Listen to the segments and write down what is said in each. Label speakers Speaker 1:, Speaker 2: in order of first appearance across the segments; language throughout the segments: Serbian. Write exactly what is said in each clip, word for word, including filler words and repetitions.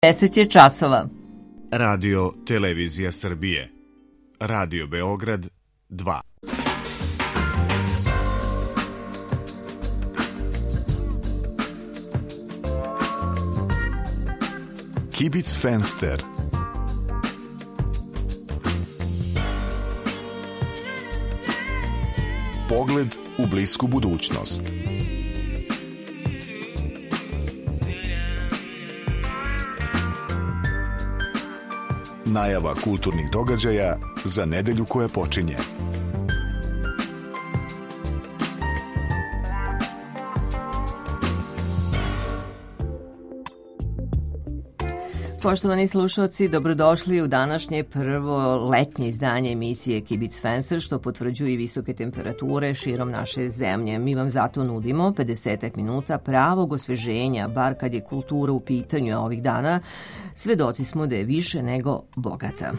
Speaker 1: deset je časova.
Speaker 2: Radio Televizija Srbije. Radio Beograd dva. Kibic Fenster. Pogled u blisku budućnost. Najava kulturnih događaja za nedelju koja počinje.
Speaker 1: Poštovani slušalci, dobrodošli u današnje prvo letnje izdanje emisije Kibic Fenster, što potvrđuju i visoke temperature širom naše zemlje. Mi vam zato nudimo pedeset minuta pravog osveženja, bar kad je kultura u pitanju ovih dana. Svedoci smo da je više nego bogata.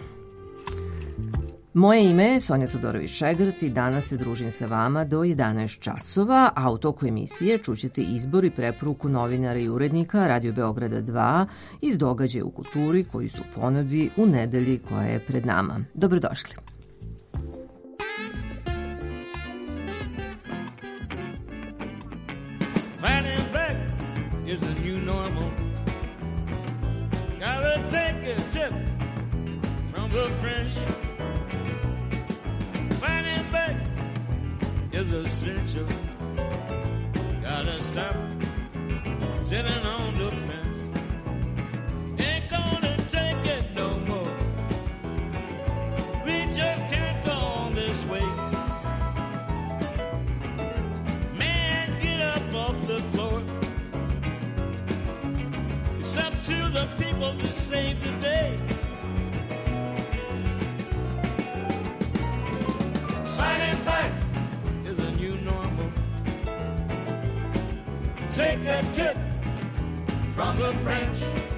Speaker 1: Moje ime je Sonja Todorović-Šegrt i danas se družim sa vama do jedanaest časova, a u toku emisije čućete izbor i preporuku novinara i urednika Radio Beograda dva iz događaja u kulturi koji su u ponudi u nedelji koja je pred nama. Dobrodošli.
Speaker 3: Fighting back is the new normal. Gotta take a tip from the French. Fighting back is essential. Gotta stop sitting on the fence. Ain't gonna take it no more. We just can't go on this way. Man, get up off the floor. It's up to the people to save the day. Fighting back is a new normal. Take a tip from the French.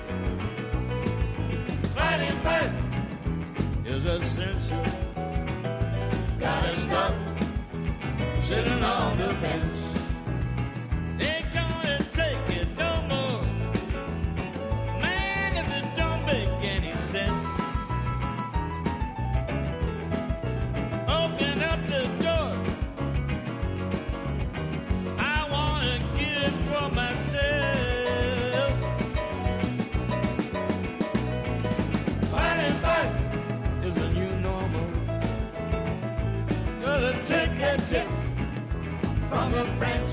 Speaker 3: Fighting back is essential. Gotta stop sitting on the fence. Ain't gonna take it no more. Man, if it don't make any sense, open up the door. I wanna get it for myself. Fighting back is a new normal. Gotta take a tip from the French.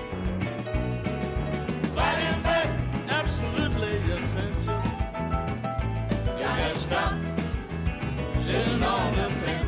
Speaker 3: Fighting back, absolutely essential. Gotta stop sitting on the fence.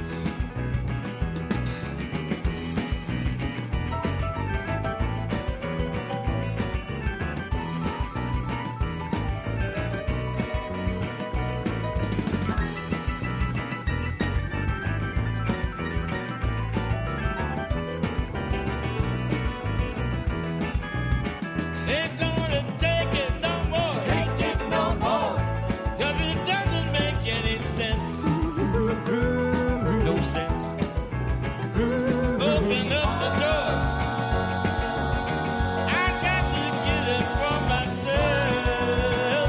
Speaker 3: Ain't gonna take it no more. Take it no more. 'Cause it doesn't make any sense. No sense. Open up the door. I got to get it for myself.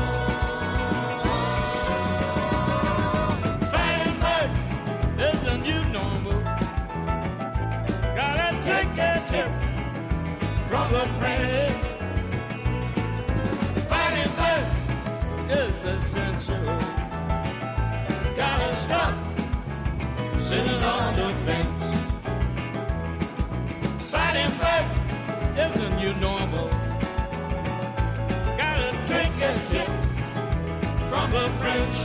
Speaker 3: Fighting back is a new normal. Gotta take a tip from the French. Fighting back is essential. Gotta stop sitting on the fence. Fighting back is the new normal. Gotta take a tip from the French.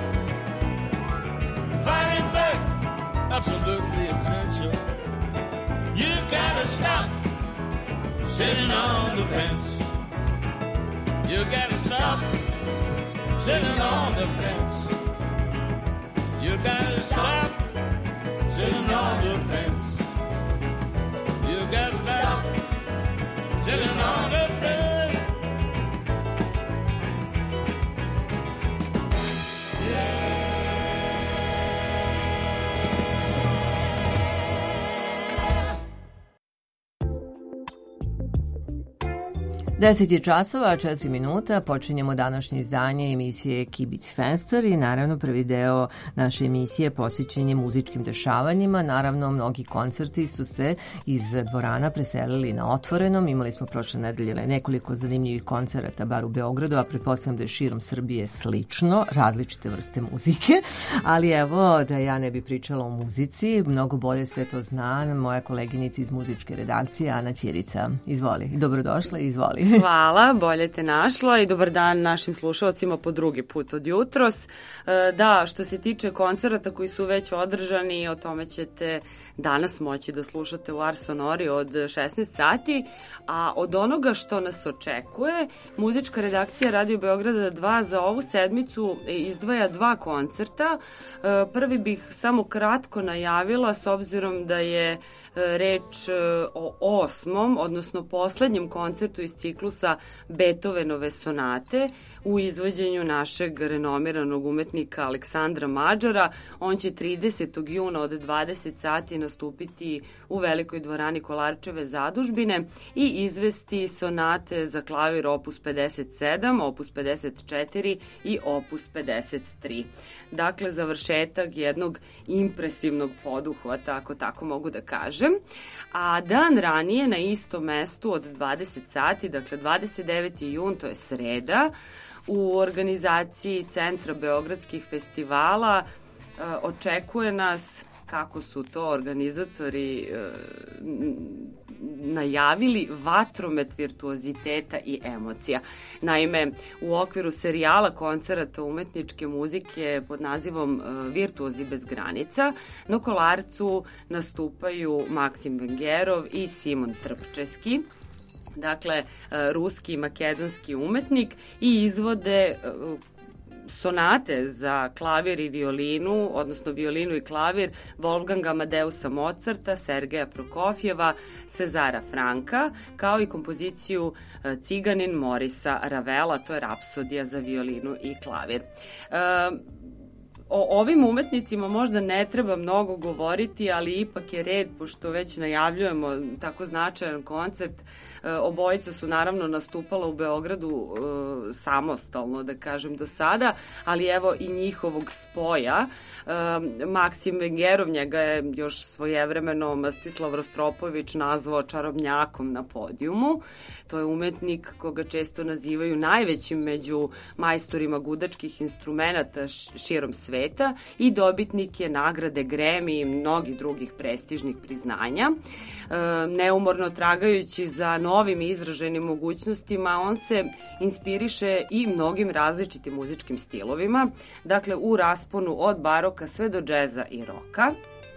Speaker 3: Fighting back, absolutely essential. You gotta stop sitting on the fence. You gotta stop sitting on the fence. You gotta stop sitting on the fence. You gotta stop sitting on the fence.
Speaker 1: deset je časova, četiri minuta, počinjemo današnje izdanje emisije Kibic Fenster i naravno prvi deo naše emisije posvećen je muzičkim dešavanjima. Naravno, mnogi koncerti su se iz dvorana preselili na otvorenom. Imali smo prošle nedelje nekoliko zanimljivih koncerata, bar u Beogradu, a pretpostavljam da je širom Srbije slično, različite vrste muzike. Ali evo, da ja ne bi pričala o muzici, mnogo bolje sve to zna moja koleginica iz muzičke redakcije, Ana Ćirica. Izvoli, dobrodošla i izvoli.
Speaker 4: Hvala, bolje te našla i dobar dan našim slušalcima po drugi put od jutros. Da, što se tiče koncerata koji su već održani, o tome ćete danas moći da slušate u Ars Sonori od šesnaest sati, a od onoga što nas očekuje, muzička redakcija Radio Beograda dva za ovu sedmicu izdvaja dva koncerta. Prvi bih samo kratko najavila, s obzirom da je reč o osmom, odnosno poslednjem koncertu iz ciklusa Beethovenove sonate u izvođenju našeg renomiranog umetnika Aleksandra Mađara. On će tridesetog juna od dvadeset sati nastupiti u Velikoj dvorani Kolarčeve zadužbine i izvesti sonate za klavir opus pedeset sedam, opus pedeset četiri i opus pedeset tri. Dakle, završetak jednog impresivnog poduhvata, ako tako mogu da kažem. A dan ranije na istom mestu od dvadeset sati, dakle dvadeset deveti jun, to je sreda, u organizaciji Centra beogradskih festivala očekuje nas, kako su to organizatori najavili, vatromet virtuoziteta i emocija. Naime, u okviru serijala koncerata umetničke muzike pod nazivom Virtuozi bez granica, na Kolarcu nastupaju Maksim Vengerov i Simon Trpčeski, dakle, ruski i makedonski umetnik, i izvode sonate za klavir i violinu, odnosno violinu i klavir Wolfganga Amadeusa Mozarta, Sergeja Prokofjeva, Cezara Franka, kao i kompoziciju Ciganin Morisa Ravela, to je Rapsodija za violinu i klavir. O ovim umetnicima možda ne treba mnogo govoriti, ali ipak je red, pošto već najavljujemo tako značajan koncert. Obojica su naravno nastupala u Beogradu e, samostalno, da kažem, do sada, ali evo i njihovog spoja. E, Maksim Vengerov, njega je još svojevremeno Mstislav Rostropović nazvao čarobnjakom na podijumu. To je umetnik koga često nazivaju najvećim među majstorima gudačkih instrumenata širom sveta i dobitnik je nagrade Grammy i mnogih drugih prestižnih priznanja. E, neumorno tragajući za novim izraženim mogućnostima, on se inspiriše i mnogim različitim muzičkim stilovima, dakle u rasponu od baroka sve do džeza i roka,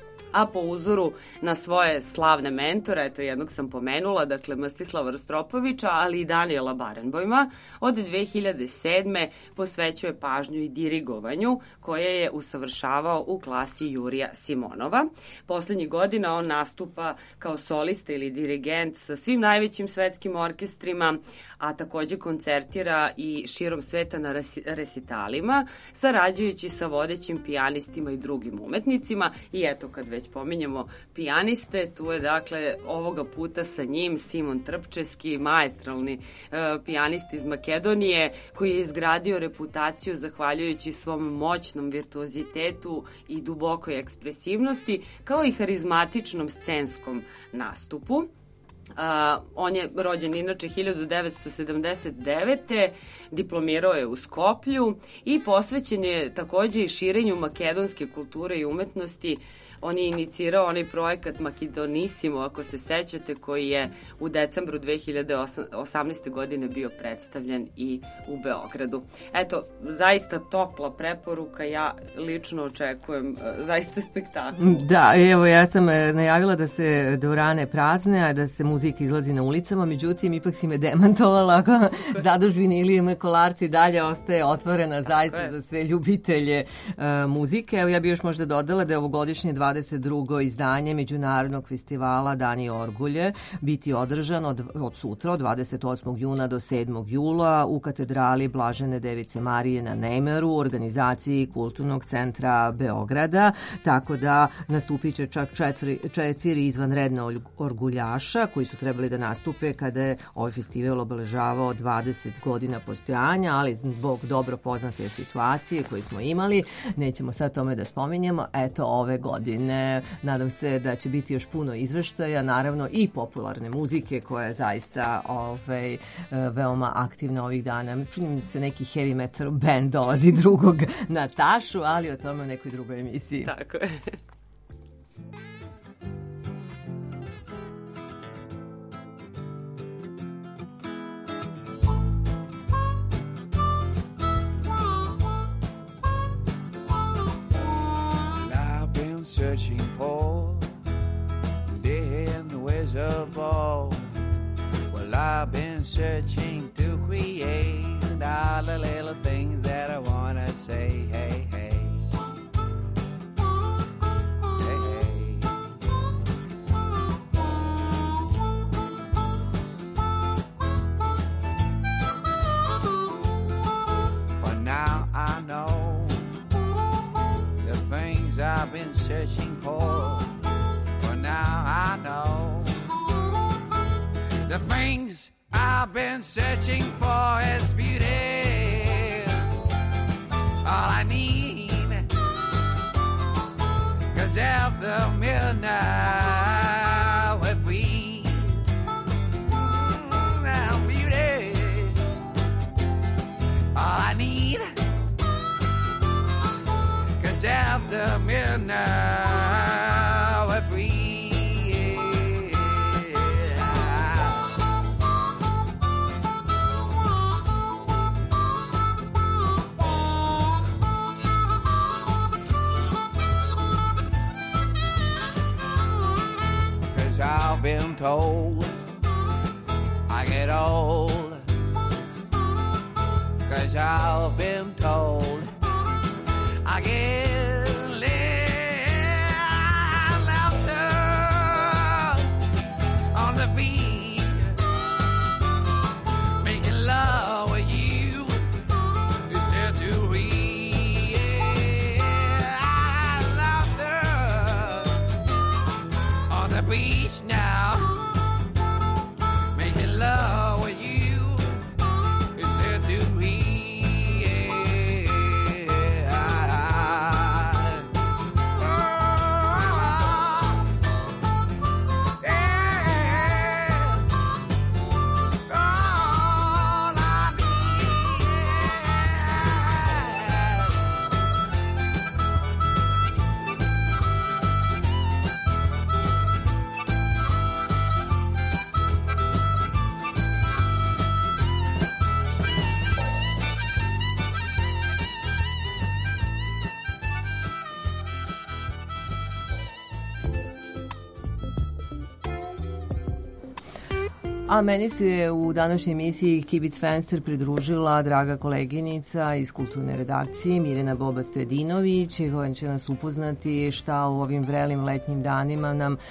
Speaker 4: a po uzoru na svoje slavne mentore, eto jednog sam pomenula, dakle Mstislava Rostropovića, ali i Daniela Barenboima, od dve hiljade sedme posvećuje pažnju i dirigovanju, koje je usavršavao u klasi Jurija Simonova. Poslednjih godina on nastupa kao solista ili dirigent sa svim najvećim svetskim orkestrima, a takođe koncertira i širom sveta na resitalima, sarađujući sa vodećim pijanistima i drugim umetnicima. I eto, kad već pominjemo pijaniste, tu je dakle ovoga puta sa njim Simon Trpčeski, maestralni e, pijanist iz Makedonije, koji je izgradio reputaciju zahvaljujući svom moćnom virtuozitetu i dubokoj ekspresivnosti, kao i harizmatičnom scenskom nastupu. Uh, on je rođen inače hiljadu devetsto sedamdeset devete. Diplomirao je u Skoplju i posvećen je takođe i širenju makedonske kulture i umetnosti. On je inicirao onaj projekat Makedonissimo, ako se sećate, koji je u decembru dve hiljade osamnaeste. godine bio predstavljen i u Beogradu. Eto, zaista topla preporuka, ja lično očekujem uh, zaista spektakl.
Speaker 1: Da, evo, ja sam najavila da se dvorane prazne, a da se muzika izlazi na ulicama, međutim, ipak si me demantovala, zadužbine ili Kolarci dalje ostaje otvorena zaista za sve ljubitelje uh, muzike. Evo, ja bih još možda dodala da je ovogodišnje dvadeset drugo izdanje Međunarodnog festivala Dani Orgulje biti održan od, od sutra, od dvadeset osmog juna do sedmog jula u katedrali Blažene Device Marije na Nejmeru u organizaciji Kulturnog centra Beograda, tako da nastupit će čak četiri, četiri izvanredna orguljaša koji koji su trebali da nastupe kada je ovaj festival obeležavao dvadeset godina postojanja, ali zbog dobro poznate situacije koje smo imali, nećemo sad tome da spominjemo. Eto, ove godine nadam se da će biti još puno izveštaja, naravno i popularne muzike koja je zaista ovaj, veoma aktivna ovih dana. Čini mi se neki heavy metal band dolazi drugog na tašu, ali o tome u nekoj drugoj emisiji.
Speaker 4: Tako je.
Speaker 5: Searching for the wizard ball. Well, I've been searching to create all the little things that I wanna say. Hey, hey, hey, hey. But now I know the things I've been searching for. For now I know the things I've been searching for is beauty. All I need, 'cause after midnight we're free. Mm, now beauty, all I need, 'cause after midnight we're free. I've been told I get old, 'cause I've been told I get laughter on the beat, making love with you is there to read. Laughter on the beach now, making love with you is there to read.
Speaker 1: A meni se je u današnjoj emisiji Kibic Fenster pridružila draga koleginica iz kulturne redakcije Mirjana Boba-Stojedinović, koja će nas upoznati šta u ovim vrelim letnjim danima nam uh,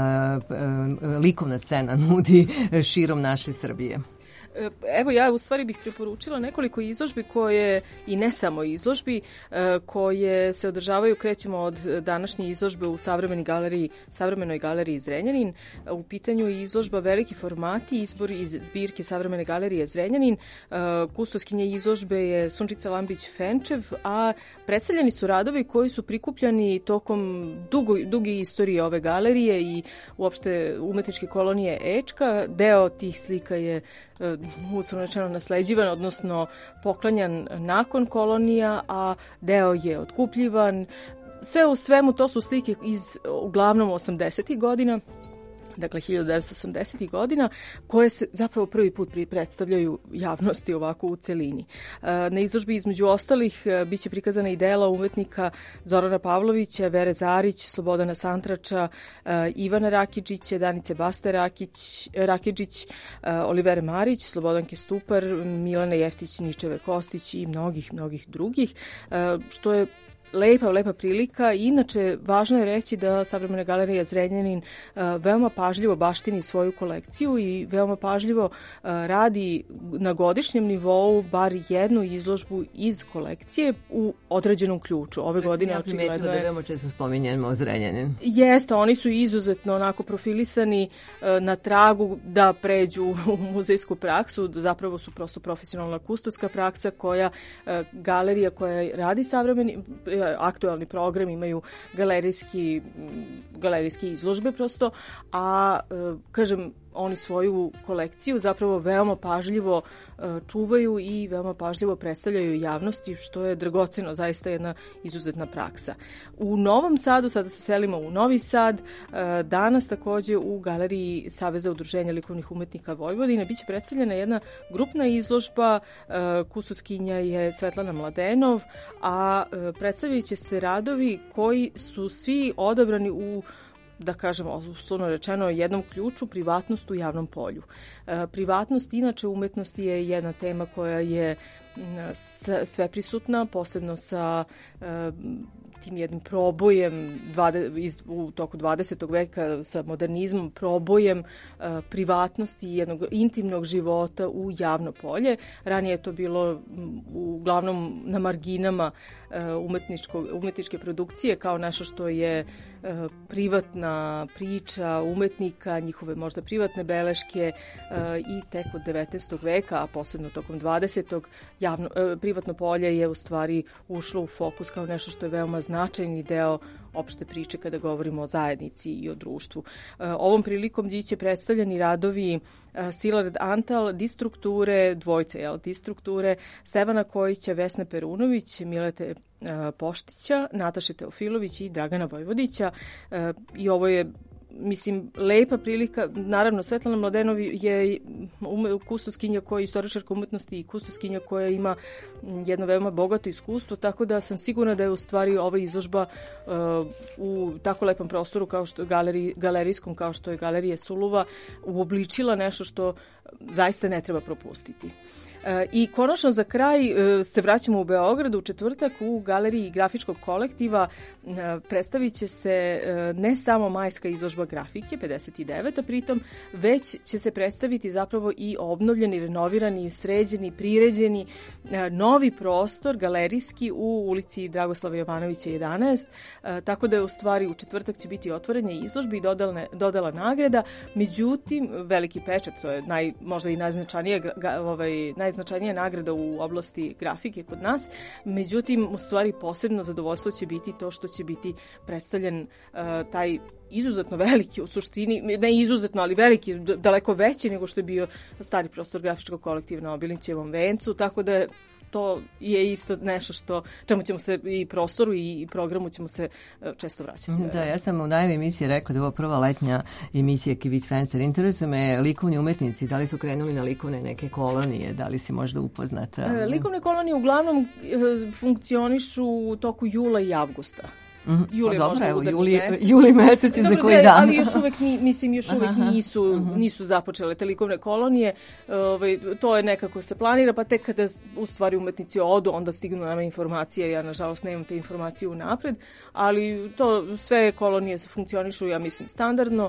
Speaker 1: uh, likovna scena nudi širom naše Srbije.
Speaker 6: Evo, ja u stvari bih preporučila nekoliko izložbi koje, i ne samo izložbi, koje se održavaju, krećemo od današnje izložbe u savremenoj galeriji, savremenoj galeriji Zrenjanin. U pitanju je izložba Veliki formati, izbor iz zbirke Savremene galerije Zrenjanin. Kustoskinja izložbe je Sunčica Lambić-Fenčev, a predstavljeni su radovi koji su prikupljani tokom dugo, duge istorije ove galerije i uopšte umetničke kolonije Ečka. Deo tih slika je uslovno rečeno nasleđivan, odnosno poklanjan nakon kolonija, a deo je otkupljivan. Sve u svemu to su slike iz uglavnom osamdesetih godina, dakle hiljadu devetsto osamdesetih godina, koje se zapravo prvi put predstavljaju javnosti ovako u celini. Na izložbi između ostalih biće prikazana i dela umetnika Zorana Pavlovića, Vere Zarić, Slobodana Santrača, Ivana Rakidžića, Danice Baste Rakić, Rakidžić, Olivere Marić, Slobodanke Stupar, Milane Jeftić, Ničeve Kostić i mnogih, mnogih drugih, što je lepa, lepa prilika. Inače, važno je reći da Savremena galerija Zrenjanin uh, veoma pažljivo baštini svoju kolekciju i veoma pažljivo uh, radi na godišnjem nivou bar jednu izložbu iz kolekcije u određenom ključu. Ove godine
Speaker 1: ja
Speaker 6: očigledno je...
Speaker 1: da veoma često spominjemo Zrenjanin.
Speaker 6: Jeste, oni su izuzetno onako profilisani uh, na tragu da pređu u muzejsku praksu. Zapravo su prosto profesionalna kustoska praksa koja uh, galerija koja radi savremeni aktualni program, imaju galerijski, galerijski izložbe prosto, a kažem, oni svoju kolekciju zapravo veoma pažljivo čuvaju i veoma pažljivo predstavljaju javnosti, što je dragoceno, zaista jedna izuzetna praksa. U Novom Sadu, sada se selimo u Novi Sad, danas takođe u Galeriji Saveza udruženja likovnih umetnika Vojvodine biće predstavljena jedna grupna izložba, kustoskinja je Svetlana Mladenov, a predstavit će se radovi koji su svi odabrani u, da kažem, uslovno rečeno, jednom ključu, privatnost u javnom polju. E, privatnost, inače, umetnosti je jedna tema koja je sve prisutna, posebno sa e, tim jednim probojem dvade, iz, u toku dvadesetog veka sa modernizmom, probojem e, privatnosti jednog intimnog života u javno polje. Ranije je to bilo uglavnom na marginama e, umetničke produkcije kao nešto što je e, privatna priča umetnika, njihove možda privatne beleške e, i tek od devetnaestog veka, a posebno tokom dvadesetog javno, e, privatno polje je u stvari ušlo u fokus kao nešto što je veoma značajni deo opšte priče kada govorimo o zajednici i o društvu. E, ovom prilikom biće predstavljeni radovi e, Silard Antal, Distrukture, dvojce, jel, Distrukture, Stevana Kojića, Vesne Perunović, Milete e, Poštića, Nataše Teofilović i Dragana Vojvodića. E, I ovo je, mislim, lepa prilika. Naravno, Svetlana Mladenov je kustoskinja koja je istoričarka umetnosti i kustoskinja koja ima jedno veoma bogato iskustvo, tako da sam sigurna da je u stvari ova izložba uh, u tako lepom prostoru kao što je galerij, galerijskom, kao što je Galerija Suluva, uobličila nešto što zaista ne treba propustiti. I konačno za kraj se vraćamo u Beograd u četvrtak u Galeriji grafičkog kolektiva. Predstavit će se ne samo majska izložba grafike pedeset devet, a pritom već će se predstaviti zapravo i obnovljeni, renovirani, sređeni, priređeni novi prostor galerijski u ulici Dragoslava Jovanovića jedanaest, tako da je u stvari u četvrtak će biti otvorenje izložbe i dodala, dodala nagrada. Međutim, veliki pečat, to je naj, možda i najznačajnije ovaj, najznačajnije značajnija nagrada u oblasti grafike kod nas. Međutim, u stvari posebno zadovoljstvo će biti to što će biti predstavljen uh, taj izuzetno veliki, u suštini, ne izuzetno, ali veliki, daleko veći nego što je bio stari prostor grafičkog kolektiva na Obilićevom vencu, tako da to je isto nešto što, čemu ćemo se i prostoru i programu ćemo se često vraćati.
Speaker 1: Da, ja sam u najavi emisije rekao da je ovo prva letnja emisija Kibic Fenster. Interesuje me likovni umetnici, da li su krenuli na likovne neke kolonije, da li si možda upoznata?
Speaker 6: E, likovne kolonije uglavnom e, funkcionišu u toku jula i avgusta.
Speaker 1: Mm-hmm.
Speaker 6: Juli,
Speaker 1: pa dobro, evo, juli,
Speaker 6: mesec.
Speaker 1: juli mesec je za koji dan.
Speaker 6: Ali još uvek, ni, mislim, još uvek
Speaker 1: aha,
Speaker 6: nisu,
Speaker 1: aha.
Speaker 6: nisu započele te likovne kolonije. Ovaj, to je nekako se planira, pa tek kada u stvari umetnici odu, onda stignu nama informacije. Ja, nažalost, nemam te informacije unapred, ali to sve kolonije se funkcionišu, ja mislim, standardno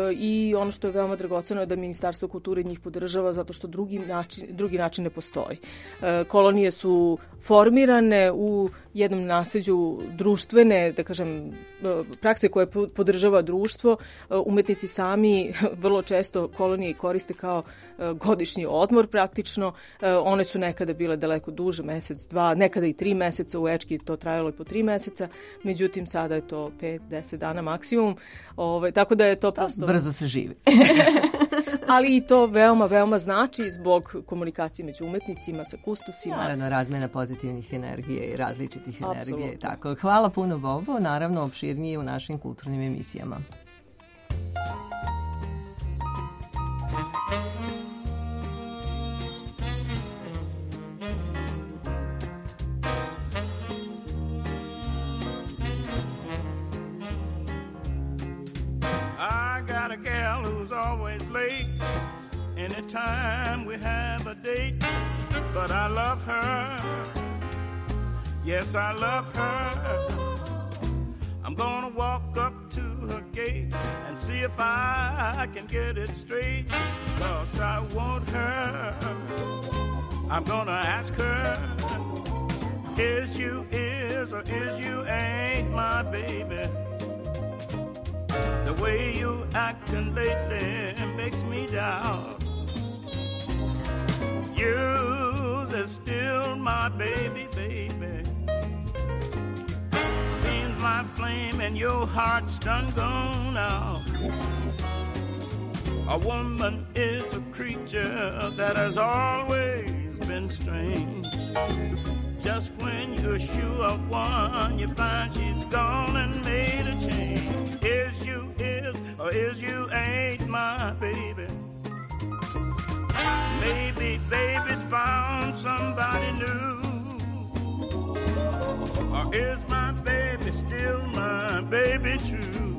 Speaker 6: i ono što je veoma dragoceno je da Ministarstvo kulture njih podržava zato što drugi način, drugi način ne postoji. Kolonije su formirane u jednom naseđu društvene, da kažem, prakse koje podržava društvo. Umetnici sami vrlo često kolonije koriste kao godišnji odmor praktično. One su nekada bile daleko duže, mesec, dva, nekada i tri meseca, u Ečki to trajalo i po tri meseca, međutim sada je to pet, deset dana maksimum. Ove, tako da je to prosto...
Speaker 1: Brzo se živi.
Speaker 6: Ali i to veoma, veoma znači zbog komunikacije među umetnicima, sa kustosima.
Speaker 1: Naravno, razmena pozitivnih energije i različitih
Speaker 6: Apsolutno.
Speaker 1: energije. Tako. Hvala puno, Bobo. Naravno, opširnije u našim kulturnim emisijama.
Speaker 3: I got a gal who's always late anytime we have a date, but I love her.
Speaker 5: Yes, I love her. I'm gonna walk up to her gate and see if I can get it straight, 'cause I want her. I'm gonna ask her, is you is or is you ain't my baby? The way you acting lately makes me doubt you is still my baby, baby. Seems my flame and your heart's done gone out. A woman is a creature that has always been strange. Just when you're sure of one, you find she's gone and made a change. Is you is or is you ain't my baby? Maybe baby's found somebody new. Or is my baby still my baby true?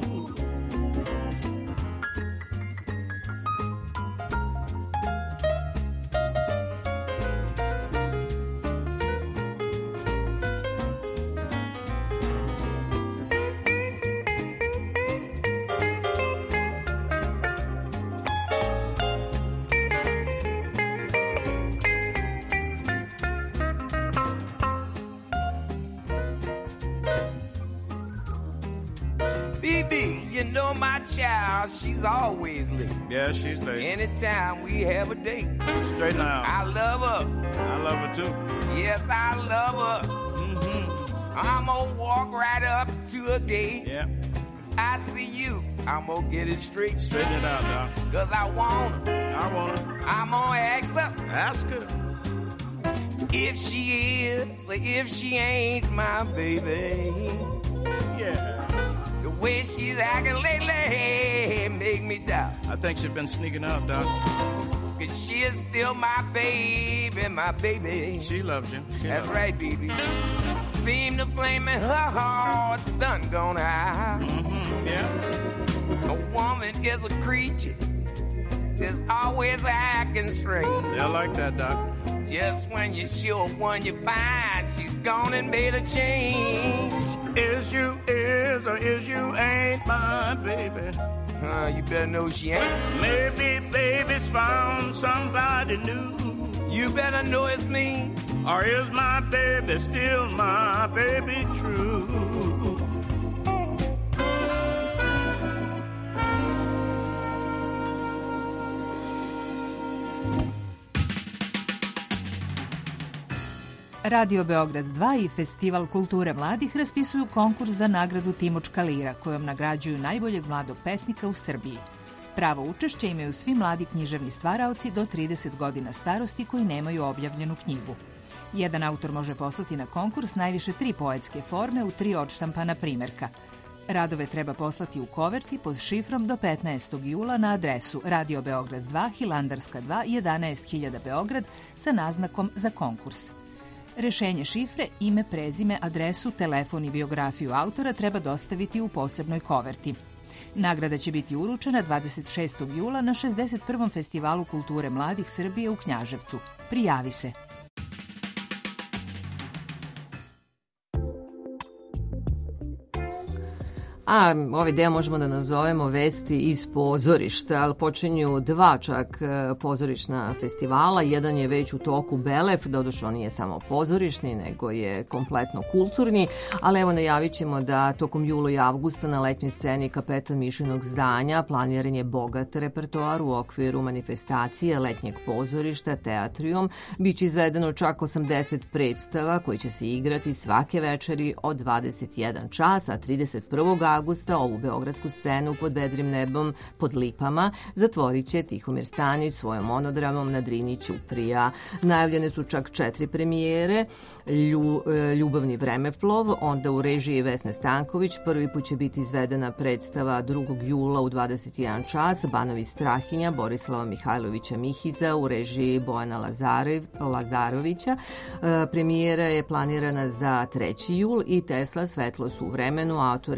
Speaker 7: You know my child, she's always late.
Speaker 5: Yeah, she's late.
Speaker 7: Anytime we have a date.
Speaker 5: Straight now.
Speaker 7: I love her.
Speaker 5: I love her too.
Speaker 7: Yes, I love her.
Speaker 5: Mm-hmm.
Speaker 7: I'm gonna walk right up to her gate.
Speaker 5: Yeah.
Speaker 7: I see you. I'm gonna get it straight.
Speaker 5: Straighten it out, Doc.
Speaker 7: 'Cause I want her.
Speaker 5: I want her.
Speaker 7: I'm gonna ask her.
Speaker 5: Ask her.
Speaker 7: If she is or if she ain't my baby.
Speaker 5: Yeah.
Speaker 7: The way she's acting lately make me doubt.
Speaker 5: I think she's been sneaking out, Doc.
Speaker 7: 'Cause she is still my baby, my baby.
Speaker 5: She loves you. She
Speaker 7: That's
Speaker 5: loves
Speaker 7: right, baby. Seem the flame in her heart's done gone out.
Speaker 5: Mm-hmm. Yeah.
Speaker 7: A woman is a creature that's always acting strange.
Speaker 5: Yeah, I like that, Doc.
Speaker 7: Just when you're sure one you find she's gone and made a change.
Speaker 5: Is you is or is you ain't my baby?
Speaker 7: Uh, you better know she ain't.
Speaker 5: Maybe baby's found somebody new.
Speaker 7: You better know it's me.
Speaker 5: Or is my baby still my baby true?
Speaker 8: Radio Beograd dva i Festival kulture mladih raspisuju konkurs za nagradu Timočka lira, kojom nagrađuju najboljeg mladog pesnika u Srbiji. Pravo učešće imaju svi mladi književni stvaraoci do trideset godina starosti koji nemaju objavljenu knjigu. Jedan autor može poslati na konkurs najviše tri poetske forme u tri odštampana primerka. Radove treba poslati u koverti pod šifrom do petnaestog jula na adresu Radio Beograd dva, Hilandarska dva, jedanaest hiljada Beograd sa naznakom za konkurs. Rešenje šifre, ime, prezime, adresu, telefon i biografiju autora treba dostaviti u posebnoj koverti. Nagrada će biti uručena dvadeset šestog jula na šezdeset prvom Festivalu kulture mladih Srbije u Knjaževcu. Prijavi se!
Speaker 1: A ovaj deo možemo da nazovemo vesti iz pozorišta, ali počinju dva čak pozorišna festivala. Jedan je već u toku Belef, doduše on nije samo pozorišni, nego je kompletno kulturni, ali evo najavit ćemo da tokom jula i avgusta na letnjoj sceni Kapetan Mišinog zdanja planiran je bogat repertoar u okviru manifestacije letnjeg pozorišta Teatrium. Biće izvedeno čak osamdeset predstava koji će se igrati svake večeri od dvadeset jedan čas, a trideset prvog avgusta ovu beogradsku scenu pod vedrim nebom pod lipama zatvorit će Tihomir Stanić svojom monodramom Na Drini Ćuprija. Najavljene su čak četiri premijere, Lju, Ljubavni vremeplov, onda u režiji Vesne Stanković prvi put će biti izvedena predstava drugog jula u dvadeset jedan čas, Banovi Strahinja Borislava Mihajlovića Mihiza u režiji Bojana Lazarev, Lazarovića. Premijera je planirana za treći jul i Tesla Svetlost u vremenu, autor i reditelj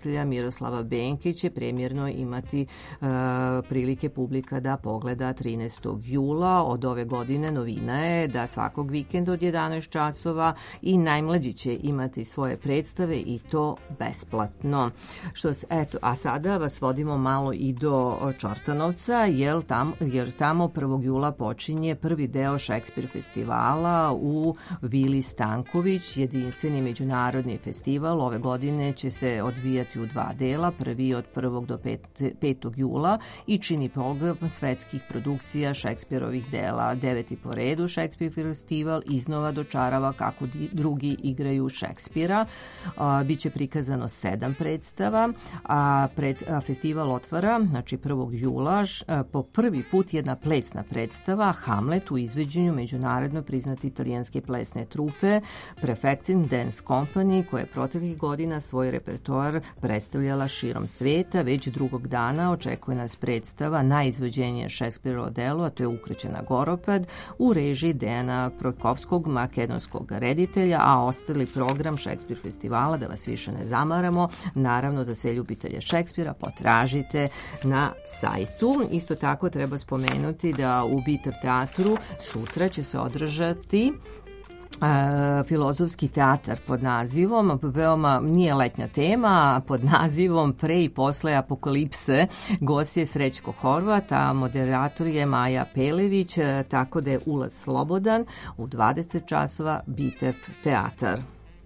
Speaker 1: reditelja Miroslava Benke će premjerno imati e, prilike publika da pogleda trinaestog jula. Od ove godine novina je da svakog vikenda od jedanaest časova i najmlađi će imati svoje predstave i to besplatno. Što, eto, a sada vas vodimo malo i do Čortanovca, jer tamo, jer tamo prvog jula počinje prvi deo Šekspir festivala u Vili Stanković, jedinstveni međunarodni festival. Ove godine će se odvijati u dva dela, prvi od prvog do petog jula i čini program svetskih produkcija Šekspirovih dela. Deveti po redu Šekspir festival iznova dočarava kako drugi igraju Šekspira. Biće prikazano sedam predstava, a, pred, a festival otvara, znači prvog jula, po prvi put jedna plesna predstava Hamlet u izveđenju međunarodno priznati italijanske plesne trupe Prefecting Dance Company, koja je proteklih godina svoj repertoar predstavljala širom sveta. Već drugog dana očekuje nas predstava na izvođenje Šekspirovo delo, a to je Ukrećena Goropad u režiji Dejana Projkovskog, makedonskog reditelja, a ostali program Šekspir festivala, da vas više ne zamaramo, naravno za sve ljubitelje Šekspira potražite na sajtu. Isto tako treba spomenuti da u Bitev teatru sutra će se održati E, filozofski teatar pod nazivom, veoma nije letnja tema, pod nazivom Pre i posle apokalipse. Gost je Srećko Horvat, a moderator je Maja Pelević, e, tako da je ulaz slobodan u dvadeset časova Bitev teatar.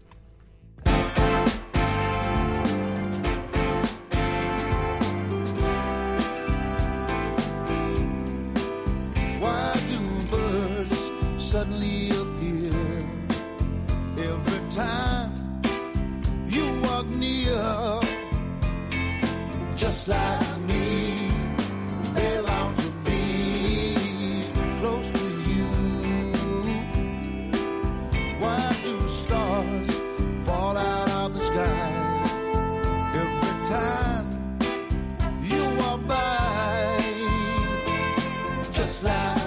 Speaker 5: Suddenly appear every time you walk near, just like me. They long to be close to you. Why do stars fall out of the sky every time you walk by, just like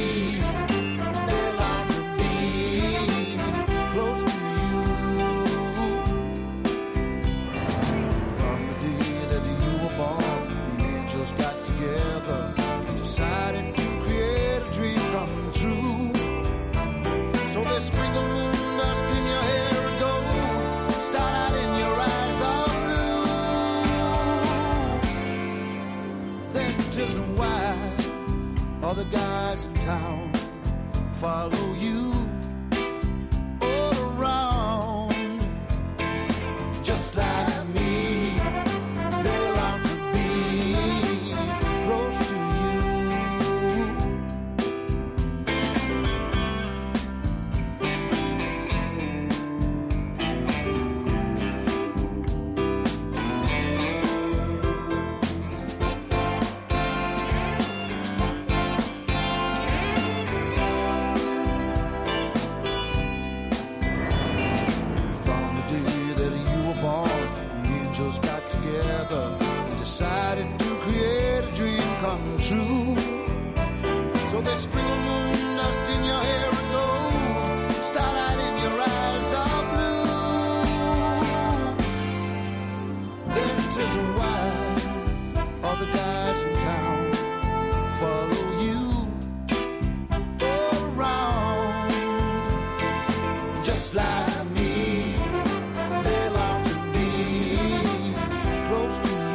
Speaker 5: decided to create a dream come true. So they sprinkle moon dust in your hair and gold, starlight in your eyes are blue. Then tis why other guys in town follow you all around, just like me. They long to be close to you. Decided to create a dream come true. So they sprinkle moon dust in your hair and gold, starlight in your eyes are blue. Then tis why all the guys in town follow you all around, just like me. They long to be close to you.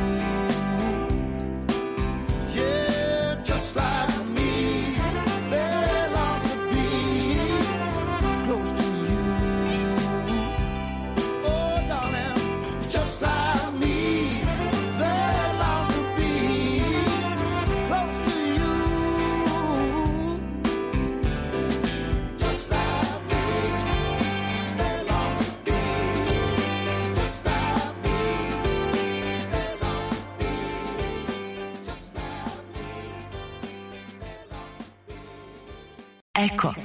Speaker 5: Just like me, they long to be close to you. Oh, darling, just like me, they long to be close to you. Just like me, they long to be. Just like me, they long to be. Just like
Speaker 9: Eko.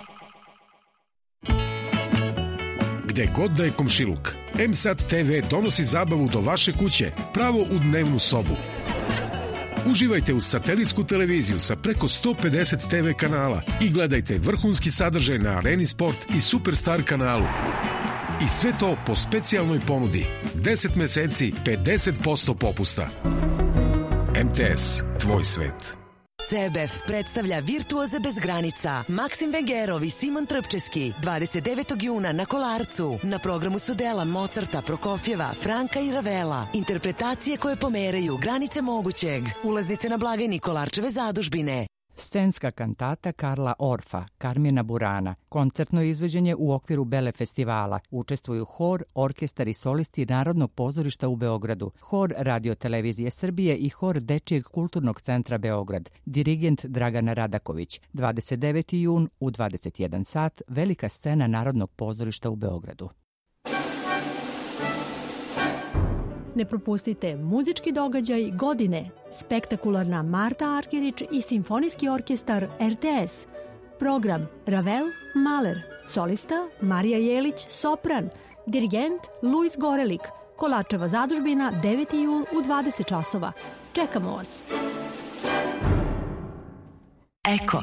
Speaker 9: Gde god da je komšiluk, M S A D T V donosi zabavu do vaše kuće, pravo u dnevnu sobu. Uživajte uz satelitsku televiziju sa preko sto pedeset te ve kanala i gledajte vrhunski sadržaj na Areni Sport i Superstar kanalu. I sve to po specijalnoj ponudi. deset meseci, pedeset posto popusta. M T S, tvoj svet.
Speaker 10: C B F predstavlja Virtuoze bez granica. Maksim Vengerov i Simon Trpčeski dvadeset devetog juna na Kolarcu. Na programu su dela Mozarta, Prokofjeva, Franka i Ravela. Interpretacije koje pomeraju granice mogućeg. Ulaznice na blagajni Kolarčeve zadužbine.
Speaker 11: Scenska kantata Karla Orfa, Karmjena Burana, koncertno izvođenje u okviru Bele festivala. Učestvuju hor, orkestar i solisti Narodnog pozorišta u Beogradu, hor Radio-televizije Srbije i hor Dečijeg kulturnog centra Beograd. Dirigent Dragana Radaković. dvadeset deveti jun u dvadeset jedan sat, velika scena Narodnog pozorišta u Beogradu.
Speaker 12: Ne propustite muzički događaj godine, spektakularna Marta Arkerić i simfonijski orkestar R T S. Program Ravel, Mahler, solista Marija Jelić, sopran, dirigent Luis Gorelik, Kolačeva zadužbina deveti jul u dvadeset časova. Čekamo vas.
Speaker 10: Eko.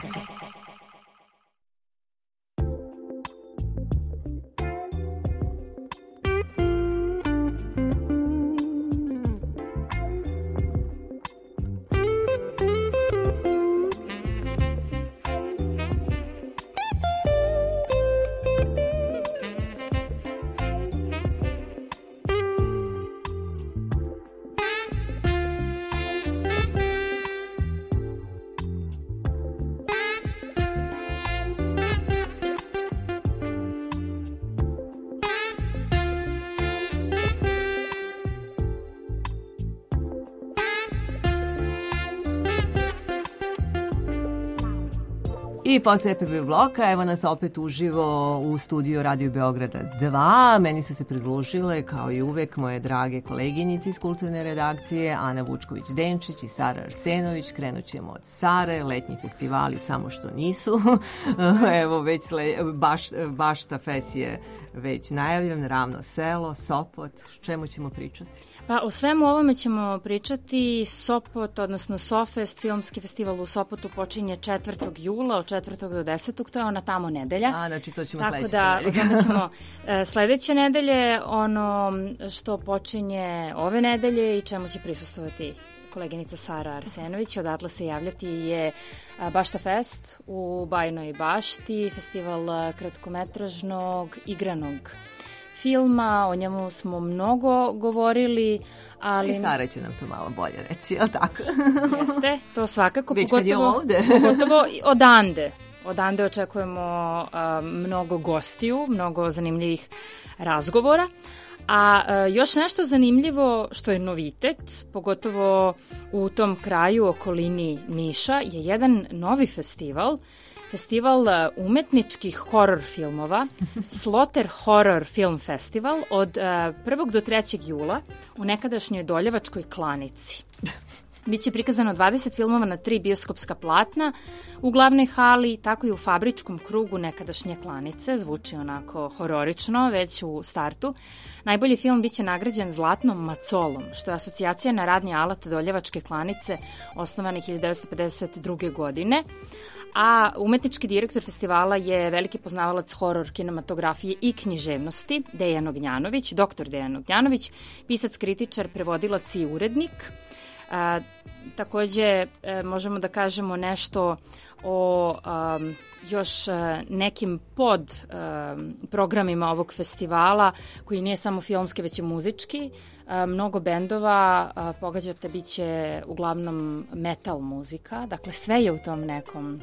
Speaker 1: I posle E P B bloka, evo nas opet uživo u studiju Radio Beograda dva. Meni su se pridružile, kao i uvek, moje drage koleginice iz kulturne redakcije, Ana Vučković-Denčić i Sara Arsenović. Krenut ćemo od Sare, letnji festivali samo što nisu. Evo, već sle, baš, Bašta Fest je već najavljen, Ravno selo, Sopot. Čemu ćemo pričati?
Speaker 13: Pa o svemu ovome ćemo pričati. Sopot, odnosno Sofest, filmski festival u Sopotu počinje četvrtog jula, od četvrtog do desetog, to je ona tamo nedelja.
Speaker 1: A, znači to ćemo
Speaker 13: Tako
Speaker 1: sledeće
Speaker 13: da,
Speaker 1: nedelje.
Speaker 13: onda ćemo e, sledeće nedelje, ono što počinje ove nedelje i čemu će prisustovati koleginica Sara Arsenović. Odatle se javljati je Bašta Fest u Bajinoj Bašti, festival kratkometražnog igranog filma, o njemu smo mnogo govorili, ali...
Speaker 1: I Sara će nam to malo bolje reći, je li tako?
Speaker 13: Jeste, to svakako,
Speaker 1: Već
Speaker 13: pogotovo,
Speaker 1: kad je ovde.
Speaker 13: pogotovo odande. Odande očekujemo a, mnogo gostiju, mnogo zanimljivih razgovora. A, a još nešto zanimljivo što je novitet, pogotovo u tom kraju okolini Niša, je jedan novi festival, festival umetničkih horor filmova, Slaughter Horror Film Festival, od prvog do trećeg jula u nekadašnjoj Doljevačkoj klanici. Biće prikazano dvadeset filmova na tri bioskopska platna u glavnoj hali, tako i u fabričkom krugu nekadašnje klanice. Zvuči onako hororično već u startu. Najbolji film biće nagrađen Zlatnom macolom, što je asocijacija na radni alat Doljevačke klanice, osnovane hiljadu devetsto pedeset druge. godine. A umetnički direktor festivala je veliki poznavalac horor kinematografije i književnosti, Dejan Ognjanović, doktor Dejan Ognjanović, pisac, kritičar, prevodilac i urednik. A, takođe, e, možemo da kažemo nešto o a, još a, nekim pod a, programima ovog festivala, koji nije samo filmski, već i muzički. A, mnogo bendova, a, pogađate, bit će uglavnom metal muzika, dakle sve je u tom nekom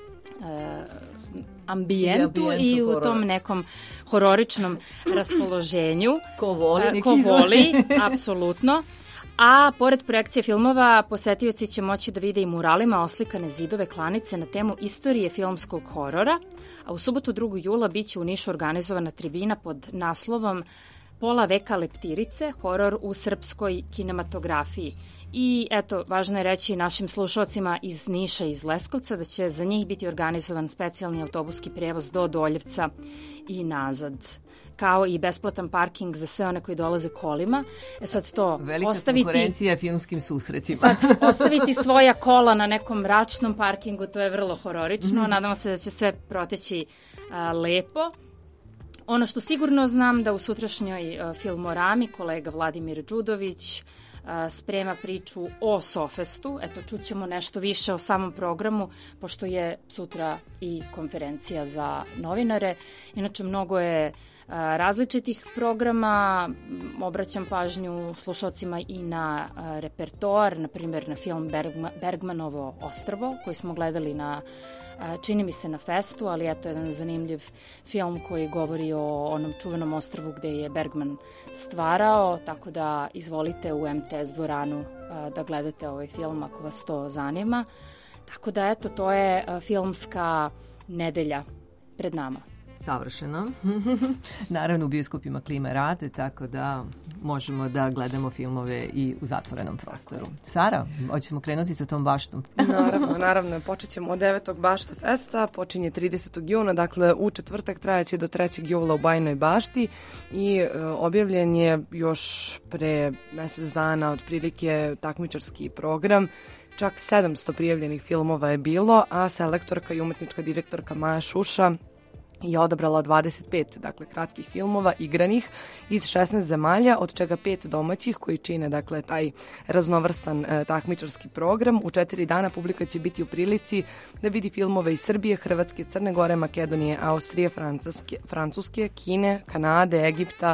Speaker 13: a, ambijentu I, i u horor. tom nekom hororičnom raspoloženju.
Speaker 1: Ko voli, neki
Speaker 13: Ko voli, apsolutno. A pored projekcije filmova, posetioci će moći da vide i muralima oslikane zidove klanice na temu istorije filmskog horora, a u subotu drugog jula biće u Nišu organizovana tribina pod naslovom Pola veka leptirice, horor u srpskoj kinematografiji. I eto, važno je reći našim slušalcima iz Niša i iz Leskovca da će za njih biti organizovan specijalni autobuski prevoz do Doljevca i nazad, kao i besplatan parking za sve one koji dolaze kolima. E sad to
Speaker 1: Velika
Speaker 13: ostaviti...
Speaker 1: konkurencija filmskim susretima.
Speaker 13: Sad ostaviti svoja kola na nekom mračnom parkingu, to je vrlo hororično. Mm. Nadamo se da će sve proteći a, lepo. Ono što sigurno znam da u sutrašnjoj uh, filmorami kolega Vladimir Đudović uh, sprema priču o Sofestu. Eto, čućemo nešto više o samom programu, pošto je sutra i konferencija za novinare. Inače, mnogo je različitih programa, obraćam pažnju slušalcima i na repertoar, na primjer na film Bergma, Bergmanovo ostrvo, koji smo gledali na, čini mi se na festu, ali eto jedan zanimljiv film koji govori o onom čuvenom ostrvu gde je Bergman stvarao, tako da izvolite u em te es dvoranu da gledate ovaj film ako vas to zanima. Tako da eto, to je filmska nedelja pred nama.
Speaker 1: Savršeno. Naravno, u bioskopima klime rade, tako da možemo da gledamo filmove i u zatvorenom prostoru. Sara, hoćemo krenuti sa tom baštom?
Speaker 14: Naravno, naravno. Počet ćemo od devetog Bašta festa, počinje tridesetog juna, dakle u četvrtak trajaće do trećeg jula u Bajinoj bašti i e, objavljen je još pre mesec dana otprilike takmičarski program. Čak sedamsto prijavljenih filmova je bilo, a selektorka i umetnička direktorka Maja Šuša je odabrala dvadeset pet, dakle, kratkih filmova igranih iz šesnaest zemalja, od čega pet domaćih koji čine, dakle, taj raznovrstan e, takmičarski program. U četiri dana publika će biti u prilici da vidi filmove iz Srbije, Hrvatske, Crne Gore, Makedonije, Austrije, Francuske, Francuske, Kine, Kanade, Egipta,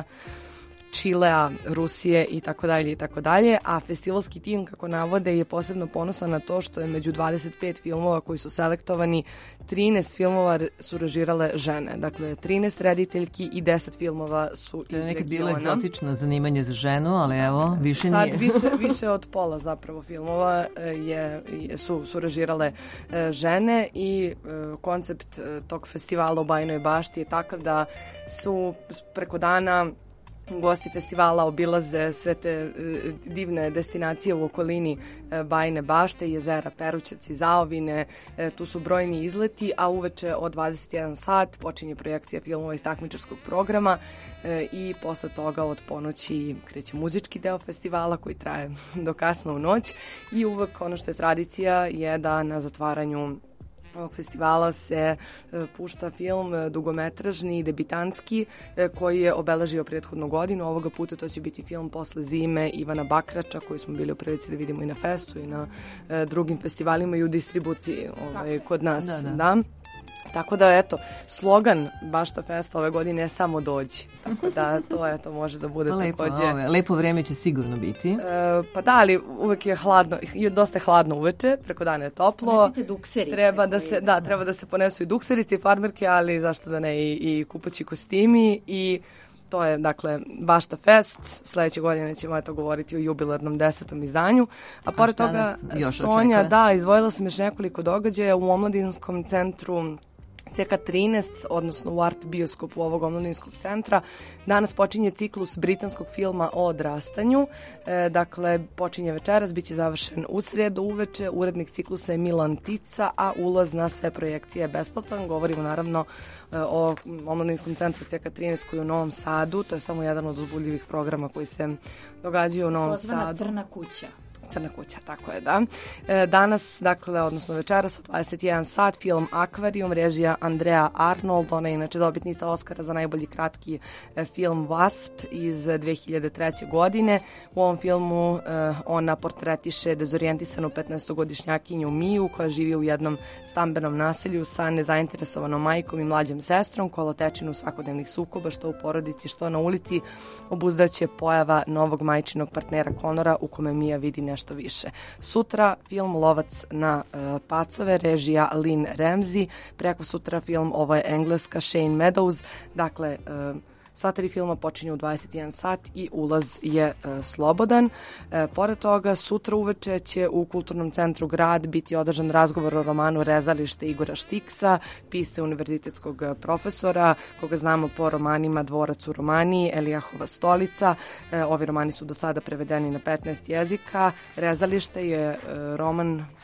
Speaker 14: Čilea, Rusije i tako dalje i tako dalje, a festivalski tim, kako navode, je posebno ponosan na to što je među dvadeset pet filmova koji su selektovani, trinaest filmova su režirale žene, dakle trinaest rediteljki i deset filmova su iz regiona. To je nekad bilo
Speaker 1: egzotično zanimanje za ženu, ali evo, više
Speaker 14: Sad
Speaker 1: nije.
Speaker 14: više, više od pola zapravo filmova je, je, su, su režirale e, žene i e, koncept e, tog festivala u Bajinoj bašti je takav da su preko dana gosti festivala obilaze sve te e, divne destinacije u okolini e, Bajine bašte, jezera Perućac i Zaovine, e, tu su brojni izleti, a uveče od dvadeset jedan sat počinje projekcija filmova iz takmičarskog programa e, i posle toga od ponoći kreće muzički deo festivala koji traje do kasno u noć i uvek ono što je tradicija je da na zatvaranju ovog festivala se e, pušta film e, dugometražni, debitanski, e, koji je obeležio prethodnu godinu. Ovoga puta to će biti film Posle zime Ivana Bakrača, koji smo bili u prilici da vidimo i na festu i na e, drugim festivalima i u distribuciji ovaj, kod nas. Da, da. da. Tako da, eto, slogan Bašta festa ove godine je samo dođi. Tako da to, eto, može da bude
Speaker 1: lepo,
Speaker 14: takođe...
Speaker 1: Ove, lepo vreme će sigurno biti.
Speaker 14: E, pa da, ali uvek je hladno, dosta je hladno uveče, preko dana je toplo.
Speaker 13: Ponesite dukserice.
Speaker 14: Treba da se, da, treba da se ponesu i dukserice i farmerke, ali zašto da ne i, i kupaći kostimi i... To je, dakle, Bašta fest. Sledeće godine ćemo eto govoriti o jubilarnom desetom izdanju. A pored toga, Sonja, da, izdvojila sam još nekoliko događaja u omladinskom centru ce ka trinaest, odnosno u art bioskopu ovog omladinskog centra. Danas počinje ciklus britanskog filma o odrastanju. E, dakle, počinje večeras, bit će završen u sredu uveče. Urednik ciklusa je Milan Tica, a ulaz na sve projekcije je besplatan. Govorimo naravno e, o omladinskom centru ce ka trinaest koji je u Novom Sadu. To je samo jedan od uzbudljivih programa koji se događaju u Novom
Speaker 13: Pozvana
Speaker 14: Sadu.
Speaker 13: Crna kuća.
Speaker 14: Crna kuća, tako je, da. E, danas, dakle, odnosno večeras od dvadeset jedan sat, film Akvarijum, režija Andrea Arnold, ona je inače dobitnica Oscara za najbolji kratki e, film Wasp iz dve hiljade treće. godine. U ovom filmu e, ona portretiše dezorijentisanu petnaestogodišnjakinju Miju koja živi u jednom stambenom naselju sa nezainteresovanom majkom i mlađom sestrom, kolotečinu svakodnevnih sukoba, što u porodici, što na ulici, obuzdaće pojava novog majčinog partnera Conora u kome Mija vidi nešto nešto više. Sutra film Lovac na uh, pacove, režija Lynn Ramsey, preko sutra film, ovo je engleska, Shane Meadows, dakle uh, sva tri filma počinju u dvadeset jedan sat i ulaz je e, slobodan. E, pored toga, sutra uveče će u Kulturnom centru Grad biti održan razgovor o romanu Rezalište Igora Štiksa, pisca univerzitetskog profesora, koga znamo po romanima Dvorac u Romaniji, Elijahova stolica. E, ovi romani su do sada prevedeni na petnaest jezika. Rezalište je e, roman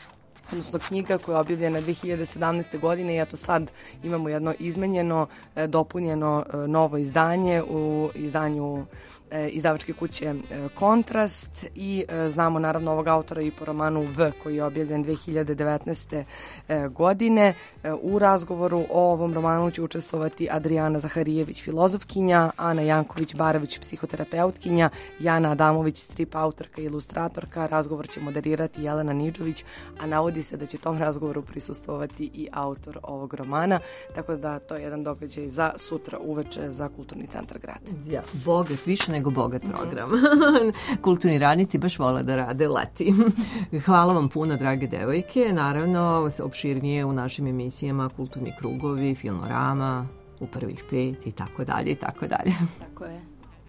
Speaker 14: odnosno knjiga koja je objavljena dve hiljade sedamnaeste. godine i eto sad imamo jedno izmenjeno, dopunjeno novo izdanje u izdanju izdavačke kuće Kontrast i znamo naravno ovog autora i po romanu V koji je objavljen dve hiljade devetnaeste. godine. U razgovoru o ovom romanu će učestvovati Adrijana Zaharijević, filozofkinja, Ana Janković-Baravić, psihoterapeutkinja, Jana Adamović, strip autorka i ilustratorka. Razgovor će moderirati Jelena Niđović, a navodi se da će tom razgovoru prisustvovati i autor ovog romana, tako da to je jedan događaj za sutra uveče za Kulturni centar grada.
Speaker 1: Ja, bogat, više nego bogat program. Kulturni radnici baš vole da rade leti. Hvala vam puno, drage devojke. Naravno, opširnije u našim emisijama Kulturni krugovi, Filmorama, u prvih pet i tako dalje i tako dalje.
Speaker 13: Tako je.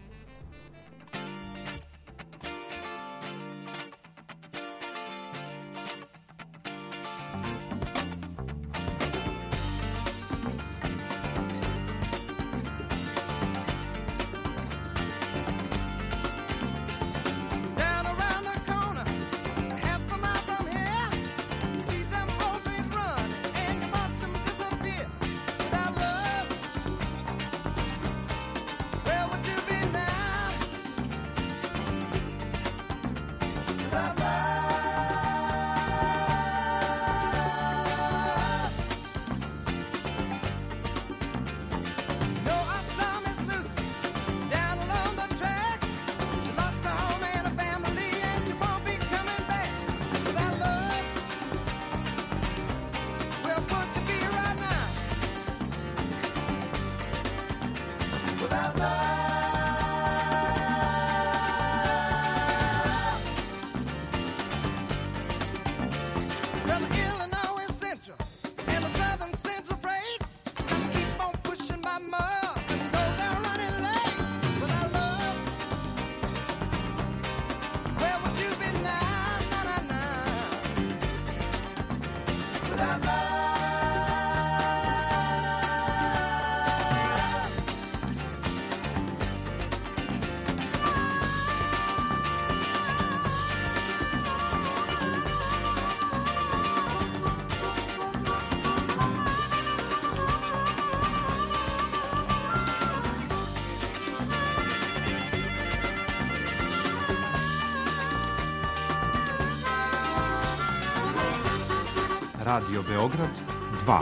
Speaker 2: Radio Beograd dva.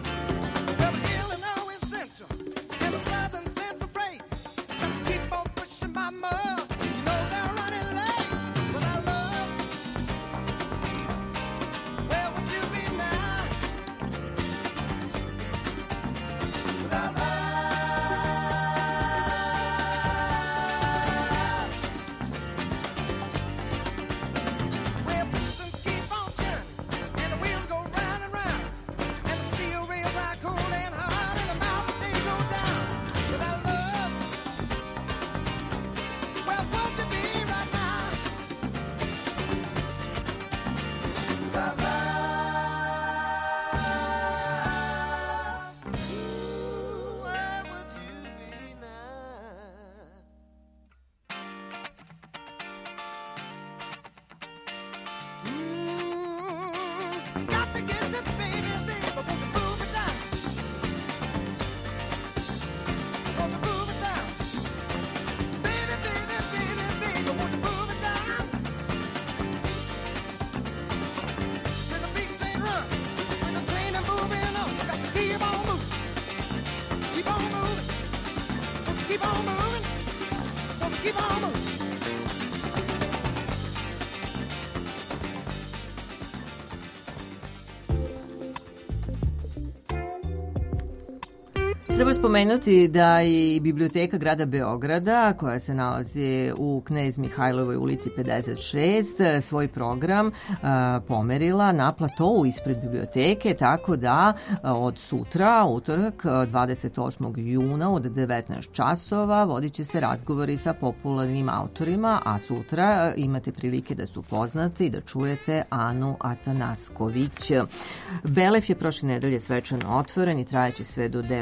Speaker 1: Treba spomenuti da i biblioteka grada Beograda, koja se nalazi u Knez Mihajlovoj ulici pedeset šest, svoj program uh, pomerila na platovu ispred biblioteke, tako da uh, od sutra, utorak, dvadeset osmog juna od devetnaest časova, vodit će se razgovori sa popularnim autorima, a sutra uh, imate prilike da se upoznate i da čujete Anu Atanasković. Belef je prošle nedelje svečano otvoren i trajeće sve do devetog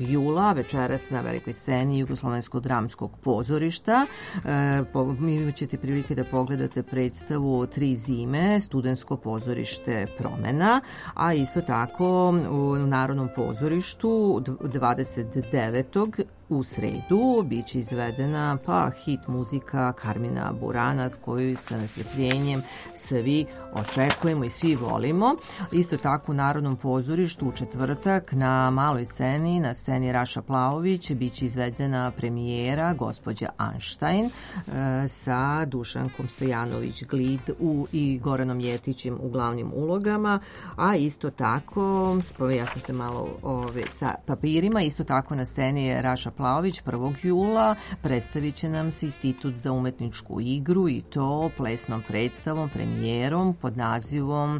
Speaker 1: jula, večeras na velikoj sceni Jugoslovenskog dramskog pozorišta. E, po, mi ćete prilike da pogledate predstavu Tri zime, studentsko pozorište Promena, a isto tako u Narodnom pozorištu dvadeset devetog u sredu biće izvedena pa hit muzika Karmina Burana, s koju sa nestrpljenjem svi očekujemo i svi volimo. Isto tako u Narodnom pozorištu u četvrtak na maloj sceni, na sceni Raša Plaović, biće izvedena premijera Gospođa Einstein e, sa Dušankom Stojanović-Glid u, i Goranom Jetićem u glavnim ulogama, a isto tako, ja sam se malo ove, sa papirima, isto tako na sceni je Raša Plaović prvog jula predstavit će nam se Institut za umetničku igru i to plesnom predstavom, premijerom pod nazivom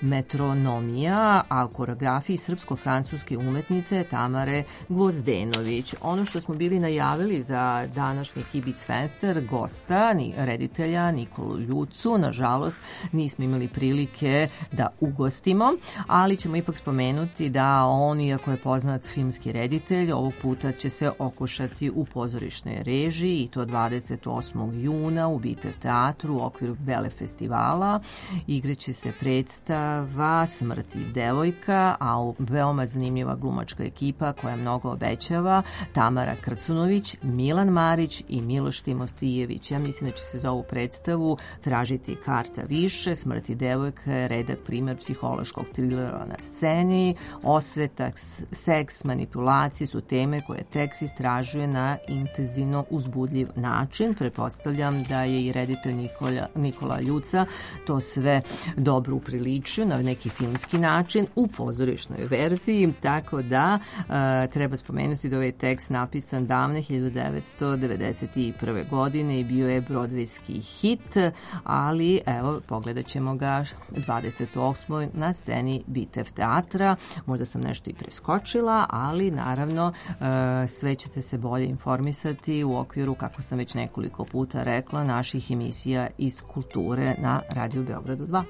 Speaker 1: Metronomija, a u koreografiji srpsko-francuske umetnice Tamare Gvozdenović. Ono što smo bili najavili za današnji Kibic Fenster, gosta, reditelja Nikolu Ljucu, nažalost nismo imali prilike da ugostimo, ali ćemo ipak spomenuti da on, iako je poznat filmski reditelj, ovog puta će se okušati u pozorišnoj režiji i to dvadeset osmog juna u Bitev teatru u okviru Bele festivala. Igraće se predstava Smrt i devojka, a veoma zanimljiva glumačka ekipa koja mnogo obećava, Tamara Krcunović, Milan Marić i Miloš Timotijević. Ja mislim da će se za ovu predstavu tražiti karta više. Smrt i devojka je redak primer psihološkog trilera na sceni. Osveta, seks, manipulacije su teme koje tekst istražuje na intenzivno uzbudljiv način. Pretpostavljam da je i reditelj Nikola, Nikola Ljuca to sve dobro upriličio na neki filmski način u pozorišnoj verziji, tako da e, treba spomenuti da ovaj tekst napisan davne hiljadu devetsto devedeset prve. godine i bio je brodvejski hit, ali evo pogledat ćemo ga dvadeset osmog na sceni Bitev teatra. Možda sam nešto i preskočila, ali naravno e, sve ćete se bolje informisati u okviru, kako sam već nekoliko puta rekla, naših emisija iz kulture na Radio Beogradu dva.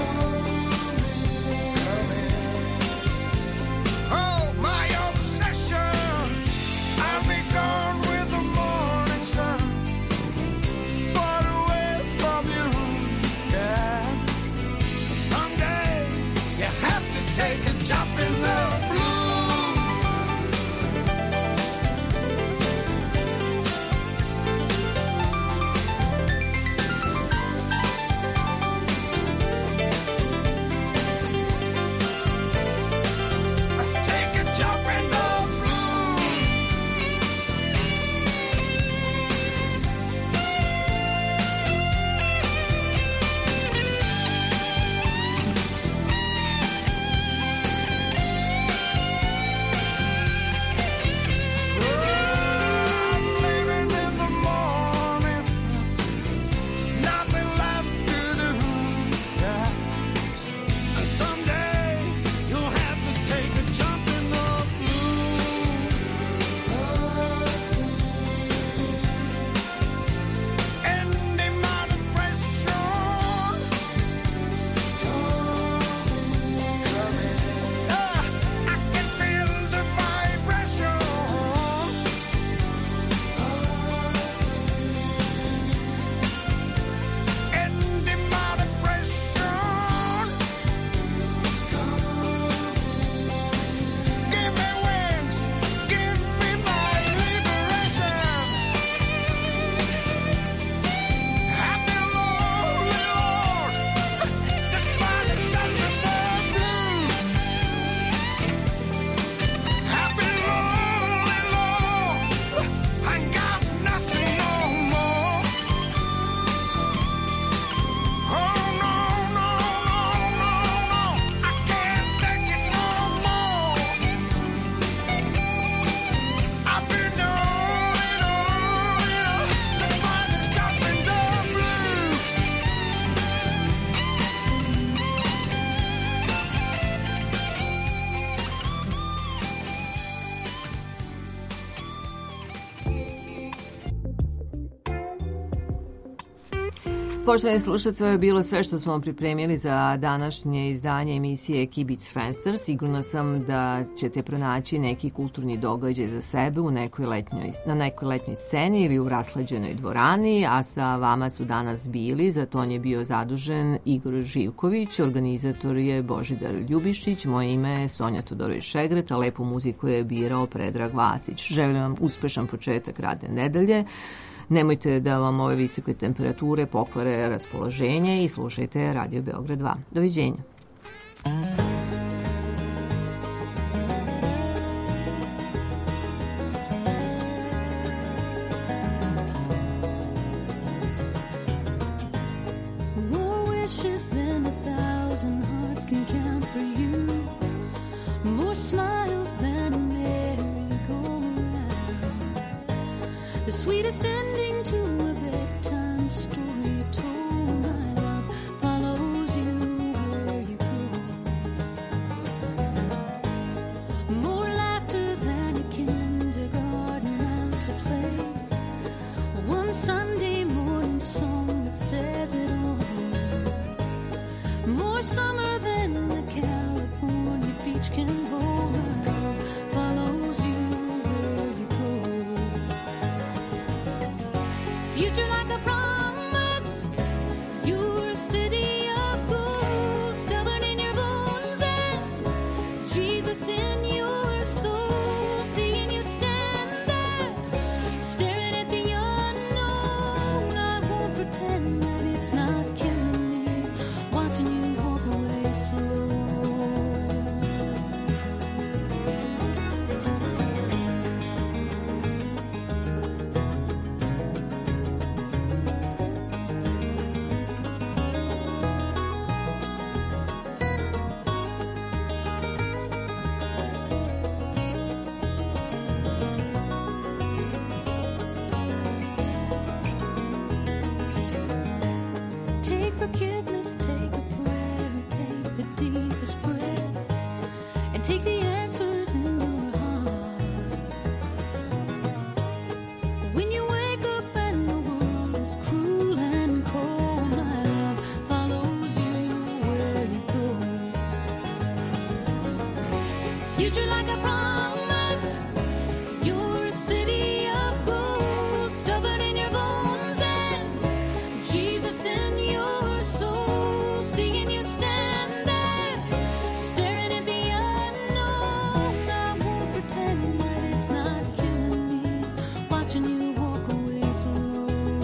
Speaker 15: Oh, my obsession.
Speaker 1: Poštovani slušalci, ovo je bilo sve što smo pripremili za današnje izdanje emisije Kibic Fenster. Sigurna sam da ćete pronaći neki kulturni događaj za sebe u nekoj letnjoj, na nekoj letnjoj sceni ili u raslađenoj dvorani, a sa vama su danas bili, za to je bio zadužen Igor Živković, organizator je Božidar Ljubišić, moje ime je Sonja Todorović-Šegret, a lepu muziku je birao Predrag Vasić. Želim vam uspešan početak radne nedelje. Nemojte da vam ove visoke temperature pokvare raspoloženje i slušajte Radio Beograd dva. Doviđenja.
Speaker 15: The sweetest ending to a bedtime story told. My love follows you where you go. More laughter than a kindergarten out to play. One Sunday morning song that says it all. More summer than the California beach can hold. My love follows you where you go. Future like a promise, you're a city of gold, stubborn in your bones and Jesus in your soul, seeing you stand there, staring at the unknown. I won't pretend that it's not killing me, watching you walk away slow. Take forgiveness, take a prayer, take the deepest breath, and take the answers in your heart. When you wake up and the world is cruel and cold, my love follows you where you go. Future like a promise, you're a city of gold, stubborn in your bones and Jesus in your soul, seeing you stand there, staring at the unknown. I won't pretend that it's not killing me, watching you walk away slow.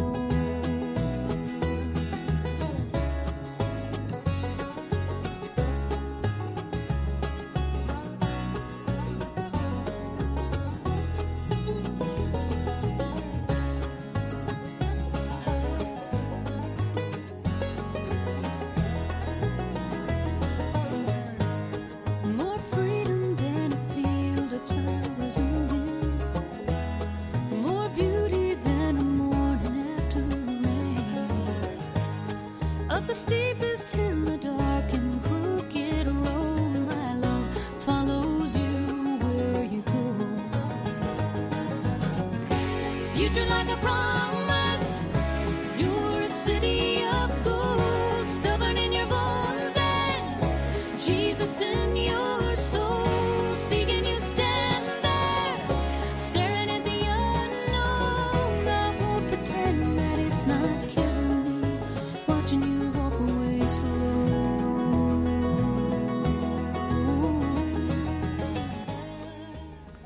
Speaker 15: More freedom than a field of flowers in the wind, more beauty than a morning after rain. Up the steepest hill, the dark and crooked road, my love follows you where you go. Future like a promise.